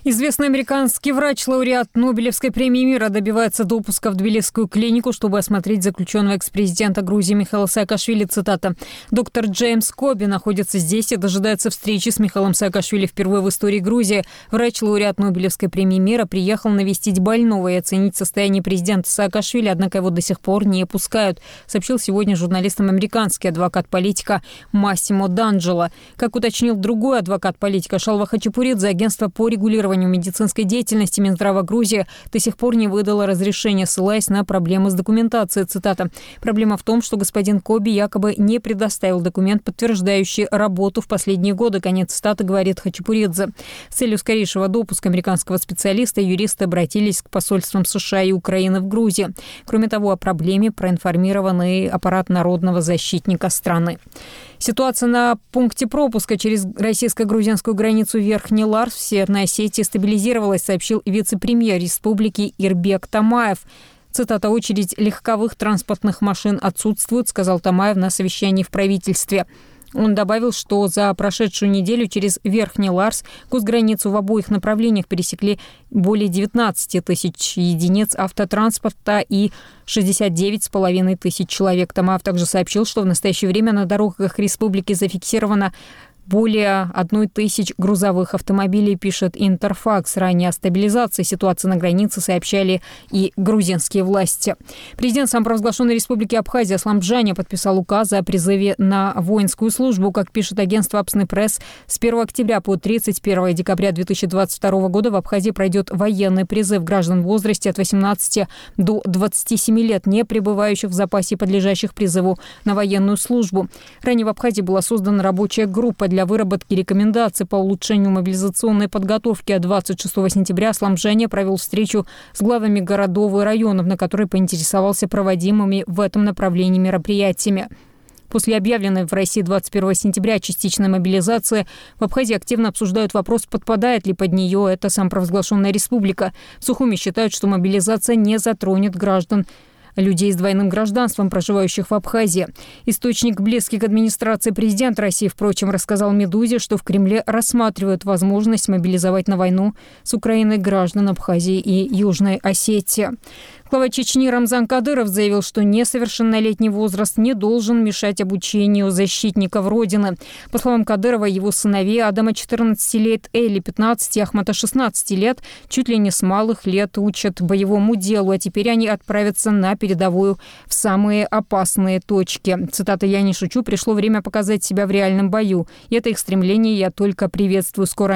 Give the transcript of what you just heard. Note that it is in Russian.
Известный американский врач, лауреат Нобелевской премии мира, добивается допуска в Тбилисскую клинику, чтобы осмотреть заключенного экс-президента Грузии Михаила Саакашвили. Цитата. «Доктор Джеймс Коби находится здесь и дожидается встречи с Михаилом Саакашвили впервые в истории Грузии. Врач, лауреат Нобелевской премии мира, приехал навестить больного и оценить состояние президента Саакашвили, однако его до сих пор не пускают», сообщил сегодня журналистам американский адвокат политика Массимо Данджело. Как уточнил другой адвокат политика Шалва Хачапуридзе, агентство по регулированию медицинской деятельности Минздрава Грузии до сих пор не выдало разрешения, ссылаясь на проблемы с документацией. Цитата. «Проблема в том, что господин Коби якобы не предоставил документ, подтверждающий работу в последние годы», конец цитаты, говорит Хачапуридзе. С целью скорейшего допуска американского специалиста юристы обратились к посольствам США и Украины в Грузии. Кроме того, о проблеме проинформирован и аппарат народного защитника страны. Ситуация на пункте пропуска через российско-грузинскую границу Верхний Ларс в Северной Осетии стабилизировалась, сообщил вице-премьер республики Ирбек Тамаев. Цитата. «Очередь легковых транспортных машин отсутствует», сказал Тамаев на совещании в правительстве. Он добавил, что за прошедшую неделю через Верхний Ларс госграницу в обоих направлениях пересекли более 19 тысяч единиц автотранспорта и 69,5 тысяч человек. Тамаев также сообщил, что в настоящее время на дорогах республики зафиксировано более 1000 грузовых автомобилей, пишет Интерфакс. Ранее о стабилизации ситуации на границе сообщали и грузинские власти. Президент самопровозглашенной республики Абхазия Аслам Бжаня подписал указ о призыве на воинскую службу. Как пишет агентство Апсны Пресс, с 1 октября по 31 декабря 2022 года в Абхазии пройдет военный призыв граждан в возрасте от 18 до 27 лет, не пребывающих в запасе и подлежащих призыву на военную службу. Ранее в Абхазии была создана рабочая группа для выработки рекомендаций по улучшению мобилизационной подготовки. А 26 сентября Аслам Бжаня провел встречу с главами городов и районов, на которой поинтересовался проводимыми в этом направлении мероприятиями. После объявленной в России 21 сентября частичной мобилизации в Абхазии активно обсуждают вопрос, подпадает ли под нее эта самопровозглашенная республика. В Сухуми считают, что мобилизация не затронет граждан, людей с двойным гражданством, проживающих в Абхазии. Источник, близкий к администрации президента России, впрочем, рассказал «Медузе», что в Кремле рассматривают возможность мобилизовать на войну с Украиной граждан Абхазии и Южной Осетии. Глава Чечни Рамзан Кадыров заявил, что несовершеннолетний возраст не должен мешать обучению защитников Родины. По словам Кадырова, его сыновей Адама 14 лет, Эли 15 и Ахмата 16 лет чуть ли не с малых лет учат боевому делу, а теперь они отправятся на передовую в самые опасные точки. Цитата. «Я не шучу, пришло время показать себя в реальном бою. И это их стремление я только приветствую. Скоро